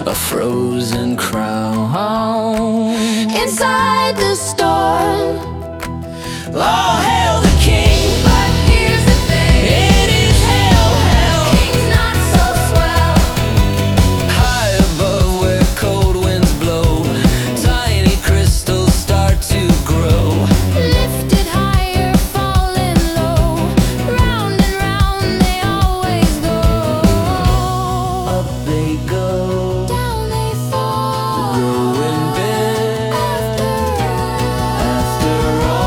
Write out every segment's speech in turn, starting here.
a frozen crown. Inside the storm, All hail the king, but here's the thing, it is hail, hail. king's not so swell. High above where cold winds blow, tiny crystals start to grow. Lifted higher, falling low, round and round they always go. Up they go, Down they fall, growing big after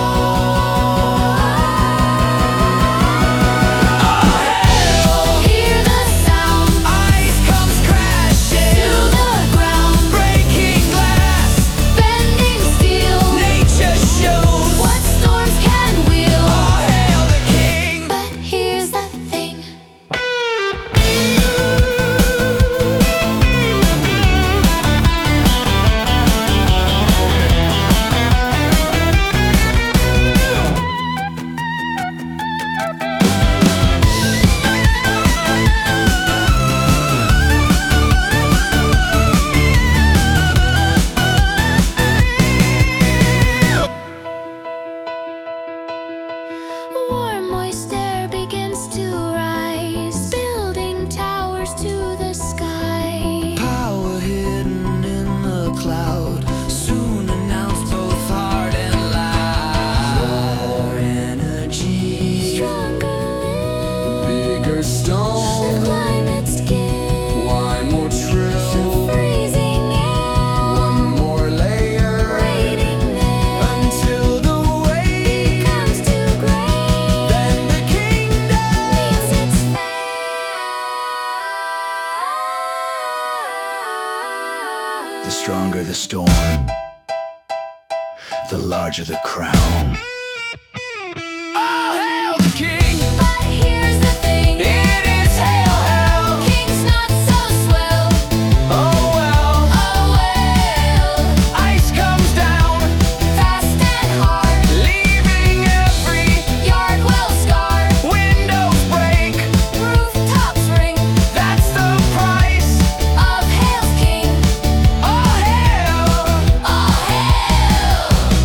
all. hear the sound Ice comes crashing to the ground, breaking glass. bending steel. Nature shows What storms can wield. all hail the king. But here's the thing, warm moist air begins to rise, building towers to the sky. Power hidden in the cloud, soon announced both hard and loud. More energy, Stronger bigger the stone. climate's gift, Why more trill? freezing air, One more layer waiting there, until the weight. comes too great, Then the kingdom. meets its fate. The stronger the storm, the larger the crown. All hail the king. But here's the thing, It is hail, hail. king's not so swell. Oh well. Oh well, Ice comes down, fast and hard, leaving every yard well scarred, windows break. rooftops ring That's the price. of hail's king. All hail. All hail.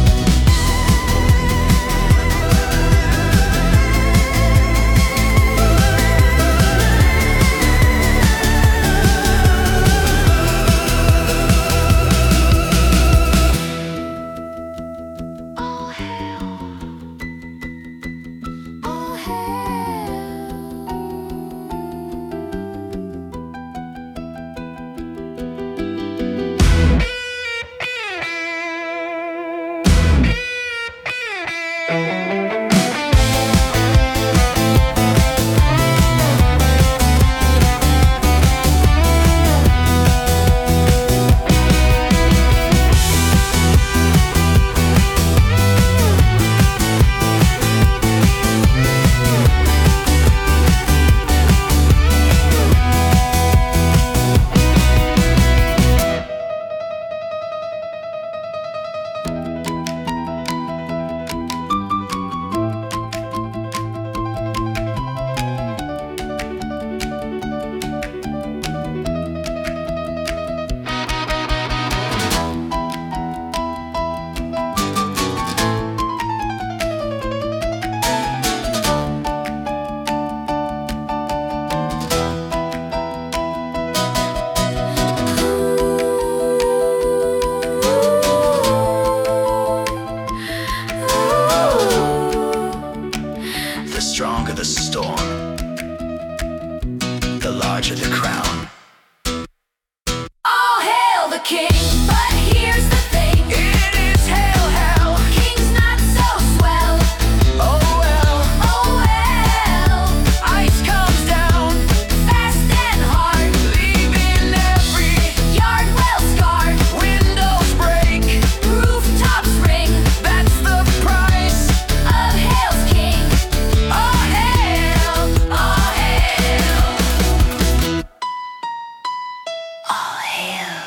All hail. All hail. The stronger the storm, the larger the crown. All hail the king. But here's the thing, It is hail, hail. king's not so swell. Oh well. Oh well, Ice comes down, fast and hard, leaving every yard well scarred, windows break. rooftops ring That's the price. of hail's king. All hail. All hail. All hail.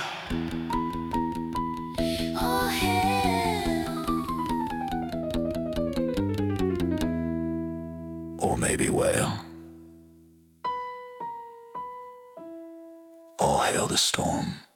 All hail. Or maybe well. All hail the storm.